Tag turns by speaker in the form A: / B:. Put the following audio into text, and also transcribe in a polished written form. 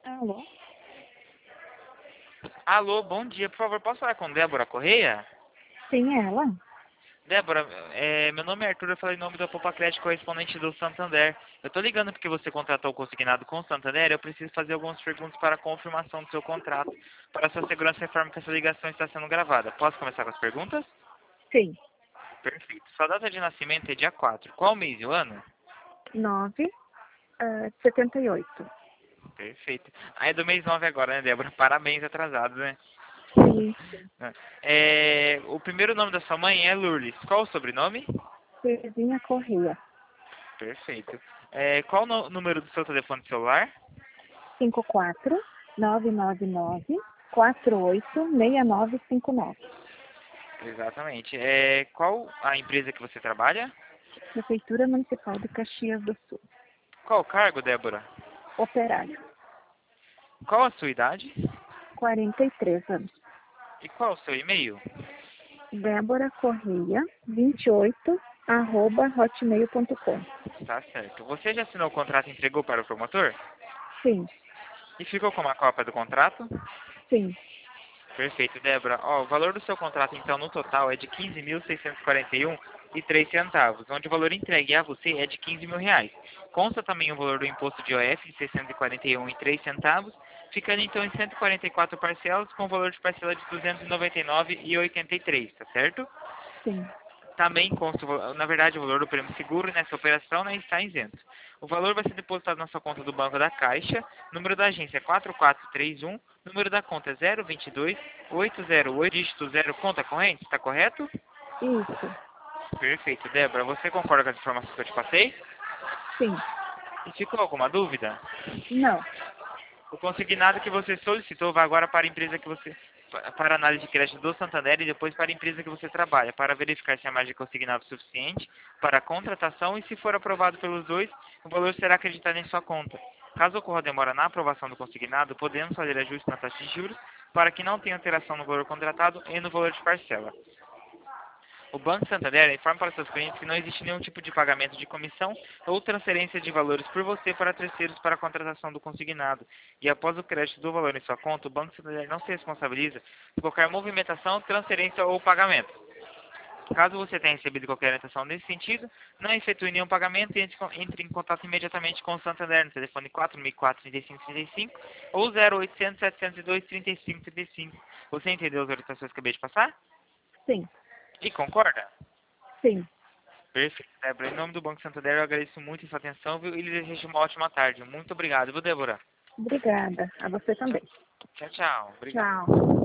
A: Alô?
B: Alô, bom dia. Por favor, posso falar com Débora Correia?
A: Sim, ela?
B: Débora, meu nome é Arthur, eu falei em nome da Poupa Crédito correspondente do Santander. Eu tô ligando porque você contratou o consignado com o Santander, eu preciso fazer algumas perguntas para a confirmação do seu contrato. Para sua segurança, informe que essa ligação está sendo gravada. Posso começar com as perguntas?
A: Sim.
B: Perfeito. Sua data de nascimento é dia 4. Qual mês e o ano?
A: 978.
B: Perfeito. Ah, é do mês 9 agora, né, Débora? Parabéns atrasado, né?
A: Sim.
B: O primeiro nome da sua mãe é Lourdes. Qual o sobrenome?
A: Terezinha Correia.
B: Perfeito. Qual o número do seu telefone celular?
A: 54-999-486959.
B: Exatamente. Qual a empresa que você trabalha?
A: Prefeitura Municipal de Caxias do Sul.
B: Qual o cargo, Débora?
A: Operário.
B: Qual a sua idade?
A: 43 anos.
B: E qual o seu e-mail?
A: Débora Correia, 28, @hotmail.com.
B: Tá certo. Você já assinou o contrato e entregou para o promotor?
A: Sim,
B: E ficou com uma cópia do contrato?
A: sim.
B: Perfeito, Débora. Ó, o valor do seu contrato, então, no total é de 15.641,03 onde o valor entregue a você é de 15 mil reais. Consta também o valor do imposto de IOF, 641,03, ficando então em 144 parcelas, com o valor de parcela de 299,83, tá certo?
A: Sim.
B: Também consta, na verdade, o valor do prêmio seguro nessa operação, né, está isento. O valor vai ser depositado na sua conta do Banco da Caixa, número da agência é 4431, número da conta é 022-808, dígito 0, conta corrente, está correto?
A: Isso.
B: Perfeito, Débora, você concorda com as informações que eu te passei?
A: Sim.
B: E ficou alguma dúvida?
A: Não.
B: O consignado que você solicitou vai agora para a empresa que você para a análise de crédito do Santander e depois para a empresa que você trabalha, para verificar se a margem consignada é suficiente para a contratação e, se for aprovado pelos dois, o valor será acreditado em sua conta. Caso ocorra demora na aprovação do consignado, podemos fazer ajustes na taxa de juros para que não tenha alteração no valor contratado e no valor de parcela. O Banco Santander informa para seus clientes que não existe nenhum tipo de pagamento de comissão ou transferência de valores por você para terceiros para a contratação do consignado. E após o crédito do valor em sua conta, o Banco Santander não se responsabiliza por qualquer movimentação, transferência ou pagamento. Caso você tenha recebido qualquer orientação nesse sentido, não efetue nenhum pagamento e entre em contato imediatamente com o Santander no telefone 4004-3535 ou 0800-702-3535. Você entendeu as orientações que eu acabei de passar?
A: Sim.
B: E concorda?
A: Sim.
B: Perfeito, Débora. Em nome do Banco Santander, eu agradeço muito a sua atenção, viu? E lhe desejo uma ótima tarde. Muito obrigado, viu, Débora?
A: Obrigada. A você também.
B: Tchau, tchau. Obrigado.
A: Tchau.